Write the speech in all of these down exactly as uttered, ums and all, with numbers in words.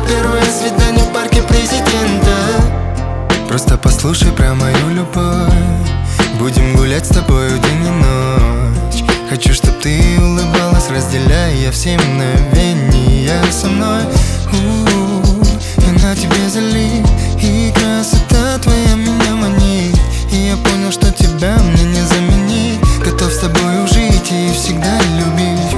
первое свидание в парке президента. Просто послушай про мою любовь. Будем гулять с тобою день и ночь. Хочу, чтоб ты улыбалась, разделяя все мгновения со мной. У-у-у, я на тебе залип, и красота твоя меня манит. И я понял, что тебя мне не заменить. Готов с тобой жить и всегда любить.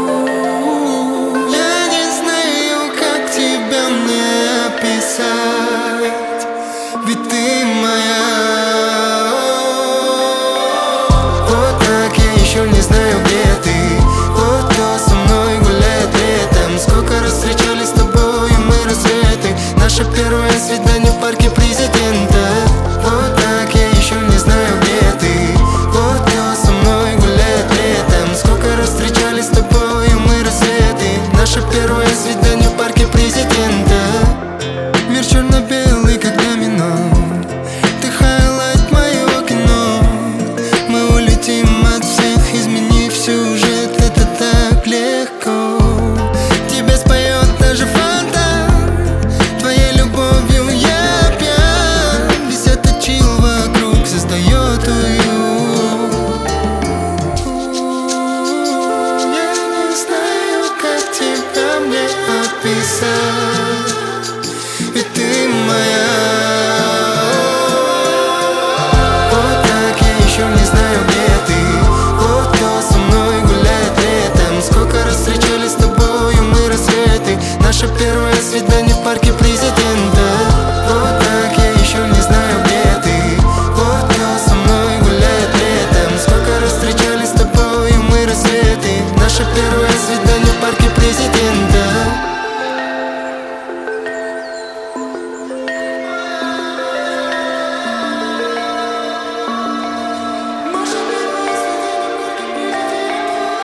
Я не знаю, как тебя мне описать, ведь ты моя. Вот так, я еще не знаю, где ты. Вот кто со мной гуляет летом. Сколько раз встречались с тобою мы рассветы. Наше первое свидание в парке президента. Вот так, я еще не знаю, где ты. Вот кто со мной гуляет летом. Сколько раз встречались с тобою мы рассветы. Наше первое свидание в парке президента. Мир черно-белый, как домино. Ты хайлайт моего кино. Мы улетим от всех, изменив сюжет. Это так легко. Тебе споет даже фанта. Твоей любовью я пьян. Весь этот чил вокруг создает уют. Я не знаю, как тебя мне описать.